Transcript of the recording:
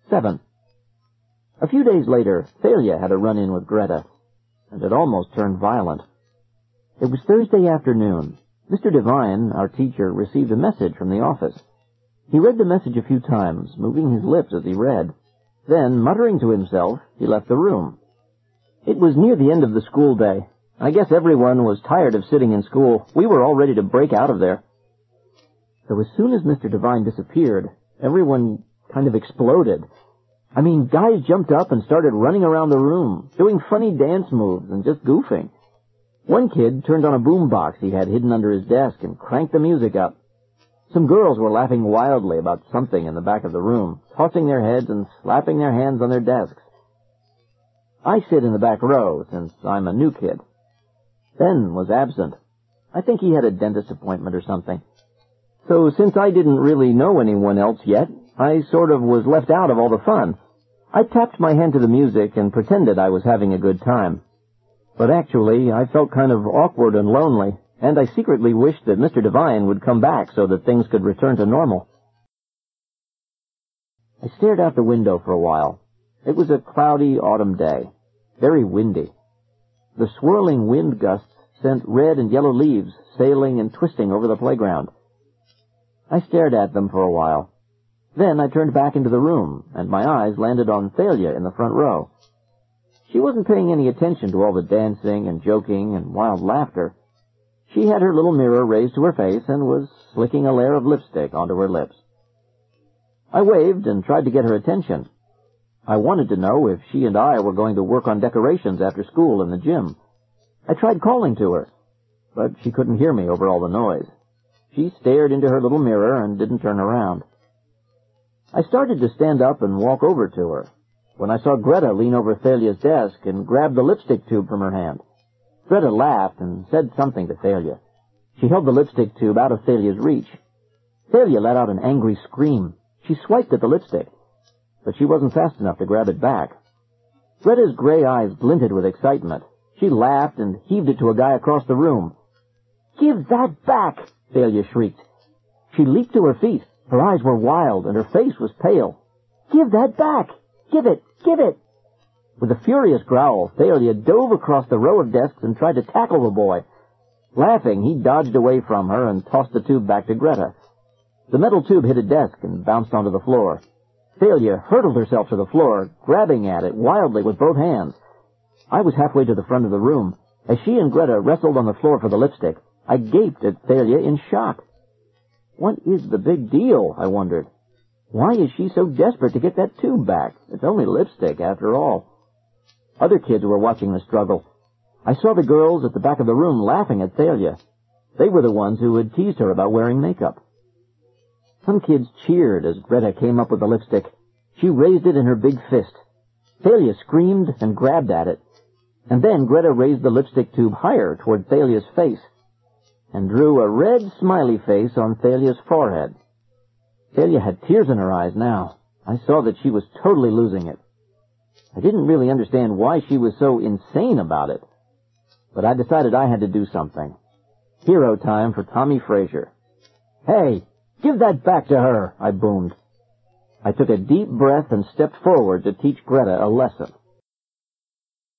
7. A few days later, Thalia had a run-in with Greta, and it almost turned violent. It was Thursday afternoon. Mr. Devine, our teacher, received a message from the office. He read the message a few times, moving his lips as he read. Then, muttering to himself, he left the room. It was near the end of the school day. I guess everyone was tired of sitting in school. We were all ready to break out of there. So as soon as Mr. Devine disappeared, everyone kind of exploded. I mean, guys jumped up and started running around the room, doing funny dance moves and just goofing. One kid turned on a boombox he had hidden under his desk and cranked the music up. Some girls were laughing wildly about something in the back of the room, tossing their heads and slapping their hands on their desks. I sit in the back row, since I'm a new kid. Ben was absent. I think he had a dentist appointment or something. So since I didn't really know anyone else yet, I sort of was left out of all the fun. I tapped my hand to the music and pretended I was having a good time. But actually, I felt kind of awkward and lonely, and I secretly wished that Mr. Devine would come back so that things could return to normal. I stared out the window for a while. It was a cloudy autumn day, very windy. The swirling wind gusts sent red and yellow leaves sailing and twisting over the playground. I stared at them for a while. Then I turned back into the room, and my eyes landed on Thalia in the front row. She wasn't paying any attention to all the dancing and joking and wild laughter. She had her little mirror raised to her face and was slicking a layer of lipstick onto her lips. I waved and tried to get her attention. I wanted to know if she and I were going to work on decorations after school in the gym. I tried calling to her, but she couldn't hear me over all the noise. She stared into her little mirror and didn't turn around. I started to stand up and walk over to her, when I saw Greta lean over Thalia's desk and grab the lipstick tube from her hand. Greta laughed and said something to Thalia. She held the lipstick tube out of Thalia's reach. Thalia let out an angry scream. She swiped at the lipstick, but she wasn't fast enough to grab it back. Greta's gray eyes glinted with excitement. She laughed and heaved it to a guy across the room. "Give that back!" Thalia shrieked. She leaped to her feet. Her eyes were wild and her face was pale. "Give that back! Give it! Give it!" With a furious growl, Thalia dove across the row of desks and tried to tackle the boy. Laughing, he dodged away from her and tossed the tube back to Greta. The metal tube hit a desk and bounced onto the floor. Thalia hurtled herself to the floor, grabbing at it wildly with both hands. I was halfway to the front of the room. As she and Greta wrestled on the floor for the lipstick, I gaped at Thalia in shock. What is the big deal, I wondered. Why is she so desperate to get that tube back? It's only lipstick, after all. Other kids were watching the struggle. I saw the girls at the back of the room laughing at Thalia. They were the ones who had teased her about wearing makeup. Some kids cheered as Greta came up with the lipstick. She raised it in her big fist. Thalia screamed and grabbed at it. And then Greta raised the lipstick tube higher toward Thalia's face and drew a red smiley face on Thalia's forehead. Thalia had tears in her eyes now. I saw that she was totally losing it. I didn't really understand why she was so insane about it, but I decided I had to do something. Hero time for Tommy Frazier. "Hey, give that back to her," I boomed. I took a deep breath and stepped forward to teach Greta a lesson.